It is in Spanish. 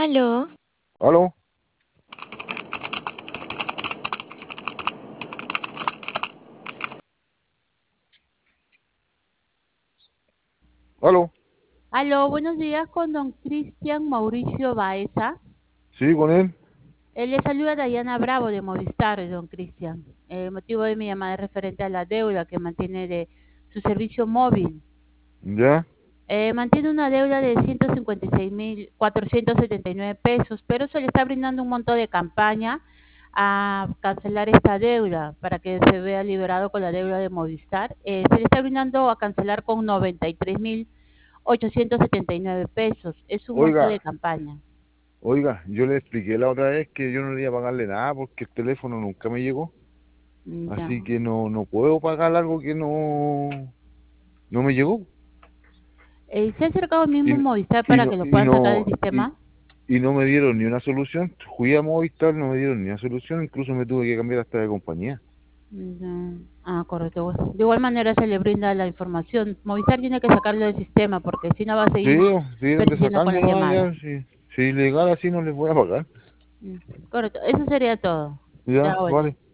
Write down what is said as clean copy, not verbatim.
Aló, ¿Aló? ¿Aló? Aló, buenos días con don Cristian Mauricio Baeza. ¿Sí, con él? Le saluda Dayana Bravo de Movistar, don Cristian. El motivo de mi llamada es referente a la deuda que mantiene de su servicio móvil. ¿Ya? Mantiene una deuda de 156.479 pesos, pero se le está brindando un monto de campaña a cancelar esta deuda para que se vea liberado con la deuda de Movistar. Se le está brindando a cancelar con 93.879 pesos. Es un monto de Oiga, campaña. yo le expliqué la otra vez que yo no le iba a pagarle nada porque el teléfono nunca me llegó. Ya. Así que no puedo pagar algo que no me llegó. ¿Se ha acercado mismo Y, Movistar y para no, que lo y puedan sacar del no, sistema? y no me dieron ni una solución. Fui a Movistar, no me dieron ni una solución, incluso me tuve que cambiar hasta de compañía. Ya. Ah, correcto. Bueno, de igual manera se le brinda la información. Movistar tiene que sacarlo del sistema porque si no va a Sí, seguir tienen de persiguiendo con sacarme las nomás llamadas. ya, si ilegal así no les voy a pagar. Correcto. Eso sería todo. Ya, Ya, bueno. vale.